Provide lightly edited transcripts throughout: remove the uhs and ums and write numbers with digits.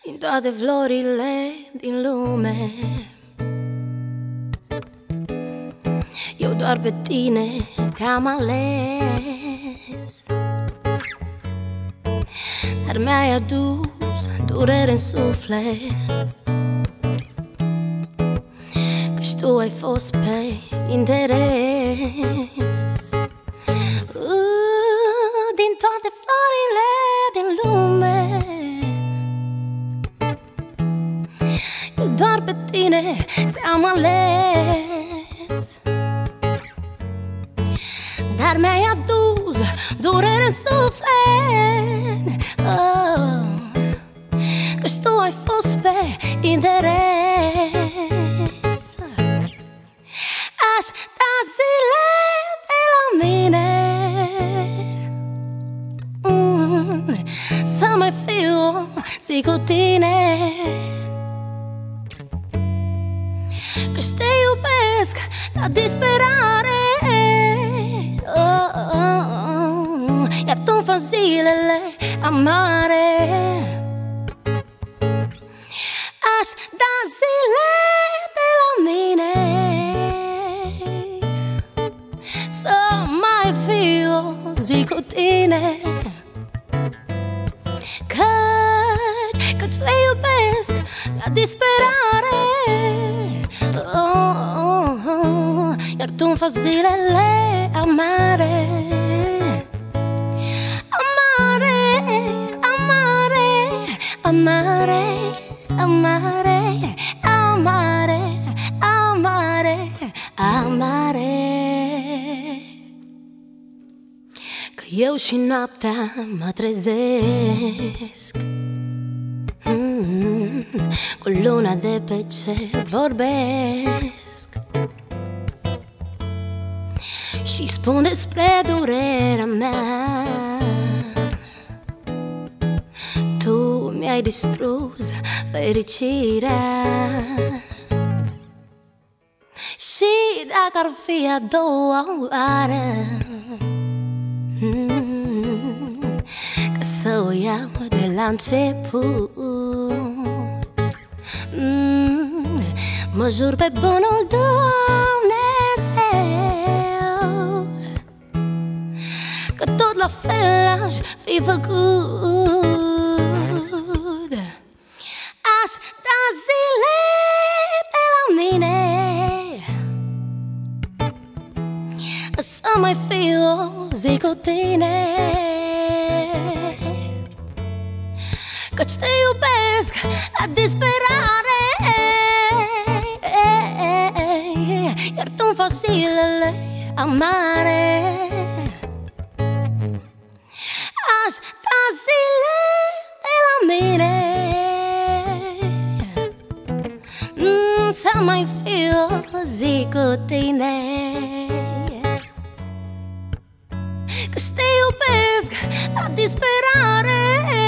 din toate florile din lume. Eu doar pe tine te-am ales, dar mi-ai adus durere în suflet, căci tu ai fost pe interes. Din toate florile din lume, eu doar pe tine te-am ales, dar mi-ai adus durere în suflet, căci tu ai fost pe interes. Aș da zile de la mine să mai fiu o zi cu tine, căci te iubesc la disperare, iar tu-mi faci zilele amare. Aș da zile de la mine să mai fiu o zi cu tine, căci te iubesc la disperare, iar tu-mi faci zilele amare. Amare, amare, amare, amare, amare, amare, amare. Că eu și noaptea mă trezesc cu luna de pe cer vorbesc și spun despre durerea mea. Tu mi-ai distrus fericirea, și dacă ar fi a doua oară, că să o iau de la început, mă jur pe bunul Dumnezeu că tot la fel aș fi făcut. Aș da zile de la mine să mai fiu o zi cu tine, căci te iubesc la disperare, iar tu-mi faci zilele amare. Aș da zile de la mine să mai fiu o zi cu tine, căci te iubesc la disperare,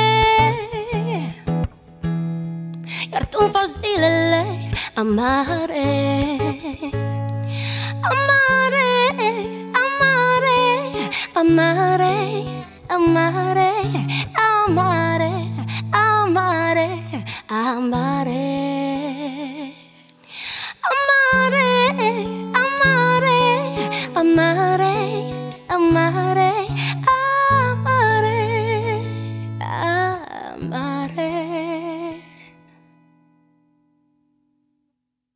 iar tu-mi faci zilele amare. Amare, amare, amare, amare, amare, amare, amare.